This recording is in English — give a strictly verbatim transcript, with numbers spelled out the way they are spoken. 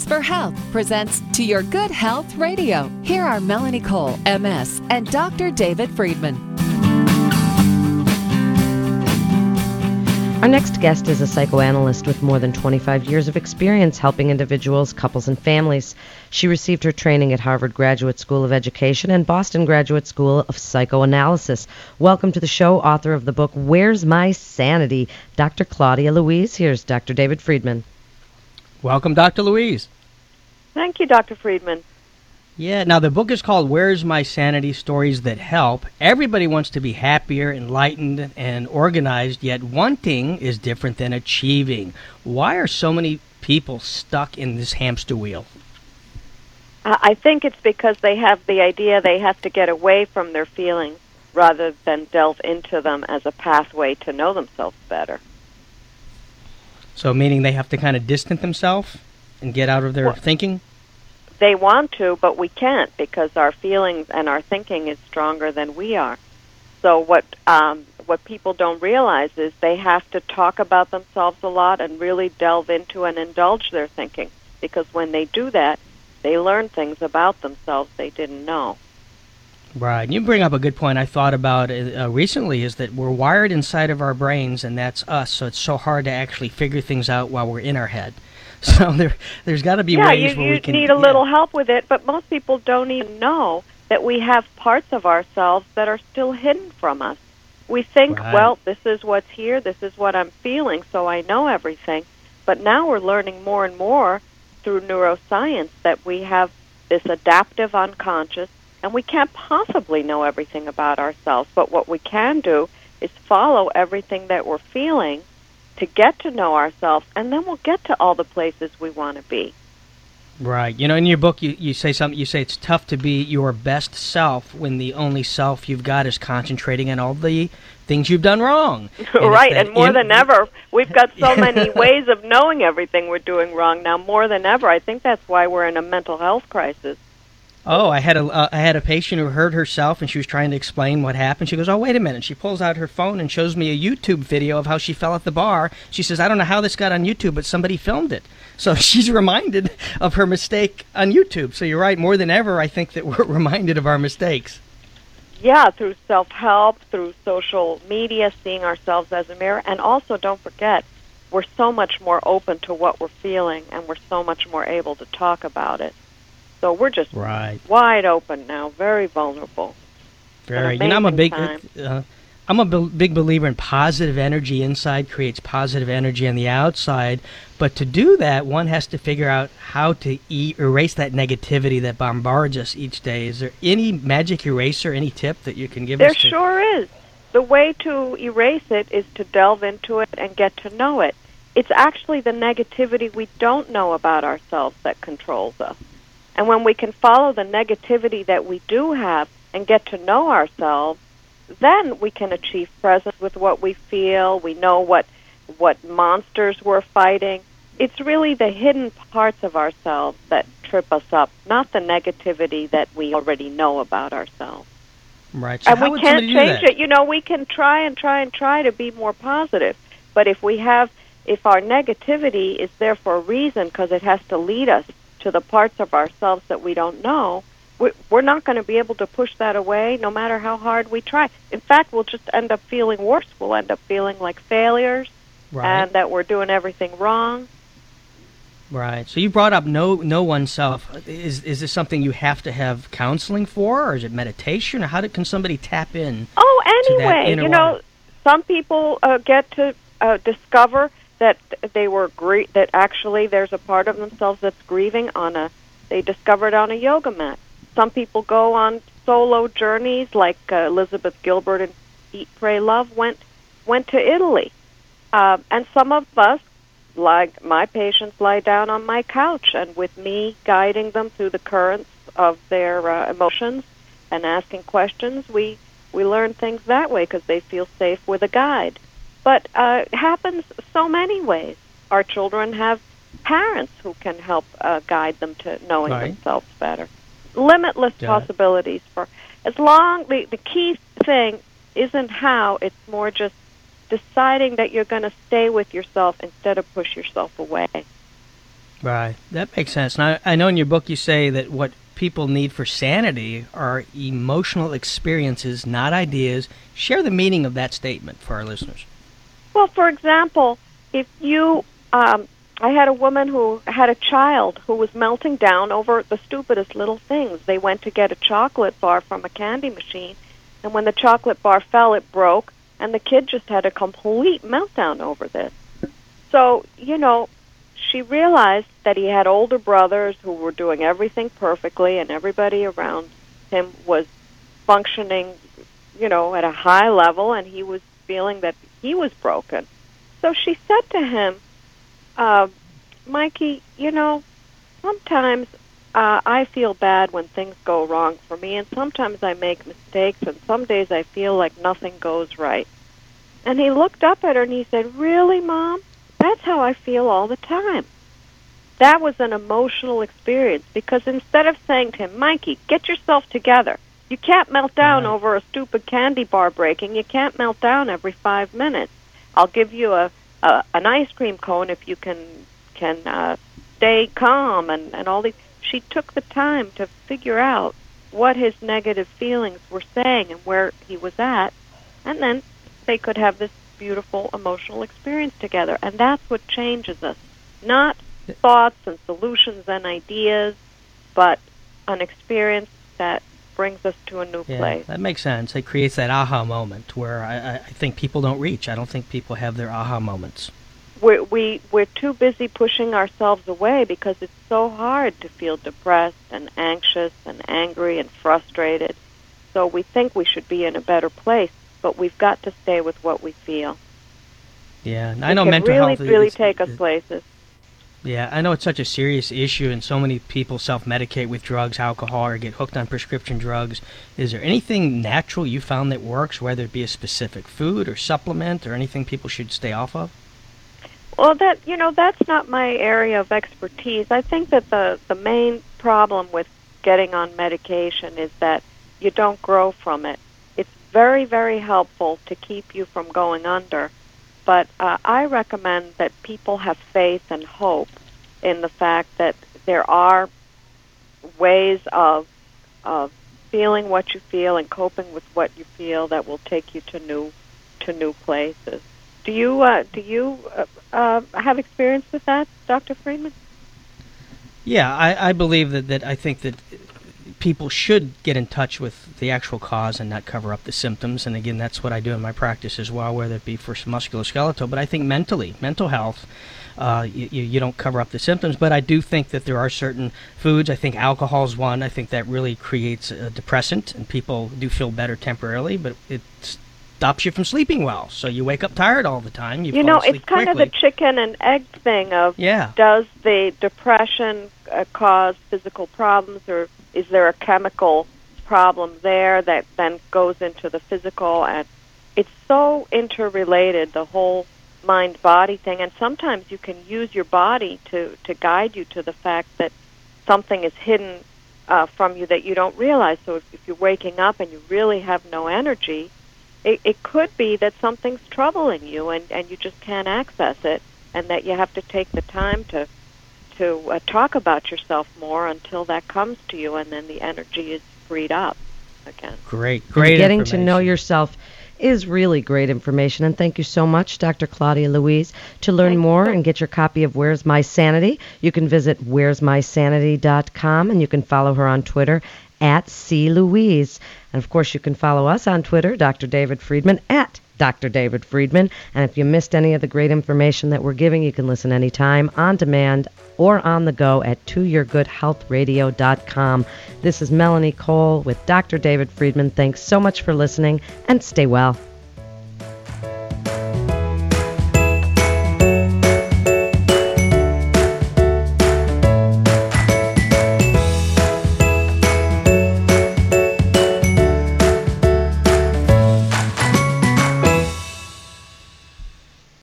Voices for Health presents To Your Good Health Radio. Here are Melanie Cole, M S, and Doctor David Friedman. Our next guest is a psychoanalyst with more than twenty-five years of experience helping individuals, couples, and families. She received her training at Harvard Graduate School of Education and Boston Graduate School of Psychoanalysis. Welcome to the show, author of the book, Where's My Sanity? Doctor Claudia Louise. Here's Doctor David Friedman. Welcome, Doctor Louise. Thank you, Doctor Friedman. Yeah, now the book is called Where's My Sanity? Stories That Help. Everybody wants to be happier, enlightened, and organized, yet wanting is different than achieving. Why are so many people stuck in this hamster wheel? I think it's because they have the idea they have to get away from their feelings rather than delve into them as a pathway to know themselves better. So meaning they have to kind of distance themselves and get out of their well, thinking? They want to, but we can't because our feelings and our thinking is stronger than we are. So what um, what people don't realize is they have to talk about themselves a lot and really delve into and indulge their thinking, because when they do that, they learn things about themselves they didn't know. Right. And you bring up a good point I thought about uh, recently, is that we're wired inside of our brains, and that's us, so it's so hard to actually figure things out while we're in our head. So there, there's got to be yeah, ways you, where you we can... Yeah, you need a yeah. little help with it, but most people don't even know that we have parts of ourselves that are still hidden from us. We think, Right. well, this is what's here, this is what I'm feeling, so I know everything. But now we're learning more and more through neuroscience that we have this adaptive unconscious, and we can't possibly know everything about ourselves. But what we can do is follow everything that we're feeling to get to know ourselves, and then we'll get to all the places we want to be. Right. You know, in your book, you, you say something. You say it's tough to be your best self when the only self you've got is concentrating on all the things you've done wrong. And right, and more in- than ever, we've got so many ways of knowing everything we're doing wrong now. More than ever, I think that's why we're in a mental health crisis. Oh, I had a uh, I had a patient who hurt herself, and she was trying to explain what happened. She goes, "Oh, wait a minute." She pulls out her phone and shows me a YouTube video of how she fell at the bar. She says, "I don't know how this got on YouTube, but somebody filmed it." So she's reminded of her mistake on YouTube. So you're right. More than ever, I think that we're reminded of our mistakes. Yeah, through self-help, through social media, seeing ourselves as a mirror. And also, don't forget, we're so much more open to what we're feeling, and we're so much more able to talk about it. So we're just right. wide open now, very vulnerable. Very. You know, I'm a big, uh, I'm a be- big believer in positive energy inside creates positive energy on the outside. But to do that, one has to figure out how to e- erase that negativity that bombards us each day. Is there any magic eraser, any tip that you can give there us? There sure is. The way to erase it is to delve into it and get to know it. It's actually the negativity we don't know about ourselves that controls us. And when we can follow the negativity that we do have and get to know ourselves, then we can achieve presence with what we feel. We know what what monsters we're fighting. It's really the hidden parts of ourselves that trip us up, not the negativity that we already know about ourselves. Right. So and how we would can't somebody change do that? it. You know, we can try and try and try to be more positive. But if we have, if our negativity is there for a reason, because it has to lead us to the parts of ourselves that we don't know, we're not going to be able to push that away no matter how hard we try. In fact, we'll just end up feeling worse. We'll end up feeling like failures, right. and that we're doing everything wrong. Right. So you brought up know know oneself. Is is this something you have to have counseling for, or is it meditation, or how did, can somebody tap in? Oh, to that anyway, inner you know, life? some people uh, get to uh, discover that they were grie- that actually there's a part of themselves that's grieving on a. They discover it on a yoga mat. Some people go on solo journeys, like uh, Elizabeth Gilbert and Eat, Pray, Love went went to Italy, uh, and some of us, like my patients, lie down on my couch, and with me guiding them through the currents of their uh, emotions and asking questions, we we learn things that way because they feel safe with a guide. But uh, it happens so many ways. Our children have parents who can help uh, guide them to knowing right. themselves better. Limitless Got possibilities it. for as long the the key thing isn't how, it's more just deciding that you're going to stay with yourself instead of push yourself away. Right. That makes sense. Now, I know in your book you say that what people need for sanity are emotional experiences, not ideas. Share the meaning of that statement for our listeners. Well, for example, if you, um, I had a woman who had a child who was melting down over the stupidest little things. They went to get a chocolate bar from a candy machine, and when the chocolate bar fell, it broke, and the kid just had a complete meltdown over this. So, you know, she realized that he had older brothers who were doing everything perfectly, and everybody around him was functioning, you know, at a high level, and he was feeling that he was broken. So she said to him, uh, Mikey, you know, sometimes uh, I feel bad when things go wrong for me, and sometimes I make mistakes, and some days I feel like nothing goes right. And he looked up at her and he said, really, Mom? That's how I feel all the time. That was an emotional experience, because instead of saying to him, Mikey, get yourself together. You can't melt down Right. over a stupid candy bar breaking. You can't melt down every five minutes. I'll give you a, a an ice cream cone if you can can uh, stay calm and, and all these. She took the time to figure out what his negative feelings were saying and where he was at, and then they could have this beautiful emotional experience together. And that's what changes us. Not thoughts and solutions and ideas, but an experience that brings us to a new Yeah, place. that makes sense. It creates that aha moment where I, I think people don't reach. I don't think people have their aha moments. We're, we, we're too busy pushing ourselves away because it's so hard to feel depressed and anxious and angry and frustrated. So we think we should be in a better place, but we've got to stay with what we feel. Yeah, and It I know can mental really, health really is- take us is- places. Yeah, I know it's such a serious issue, and so many people self-medicate with drugs, alcohol, or get hooked on prescription drugs. Is there anything natural you found that works, whether it be a specific food or supplement or anything people should stay off of? Well, that you know, that's not my area of expertise. I think that the the main problem with getting on medication is that you don't grow from it. It's very, very helpful to keep you from going under, but uh, I recommend that people have faith and hope in the fact that there are ways of of feeling what you feel and coping with what you feel that will take you to new to new places. Do you uh, do you uh, uh, have experience with that, Doctor Friedman? Yeah, I, I believe that, that I think that people should get in touch with the actual cause and not cover up the symptoms. And again, that's what I do in my practice as well, whether it be for musculoskeletal. But I think mentally, mental health, uh, you, you don't cover up the symptoms. But I do think that there are certain foods. I think alcohol is one. I think that really creates a depressant, and people do feel better temporarily, but it stops you from sleeping well. So you wake up tired all the time. You, You fall know, asleep it's kind quickly. of the chicken and egg thing of Yeah. does the depression uh, cause physical problems, or is there a chemical problem there that then goes into the physical? And it's so interrelated, the whole mind-body thing. And sometimes you can use your body to, to guide you to the fact that something is hidden uh, from you that you don't realize. So if, if you're waking up and you really have no energy, it, it could be that something's troubling you and, and you just can't access it, and that you have to take the time to to uh, talk about yourself more until that comes to you, and then the energy is freed up again. Great, great And getting to know information. yourself is really great information. And thank you so much, Doctor Claudia Louise. To learn Thank more you. and get your copy of Where's My Sanity, you can visit where's my sanity dot com, and you can follow her on Twitter at C Louise. And of course, you can follow us on Twitter, Doctor David Friedman, at Doctor David Friedman. And if you missed any of the great information that we're giving, you can listen anytime, on demand, or on the go at to your good health radio dot com. This is Melanie Cole with Doctor David Friedman. Thanks so much for listening, and stay well.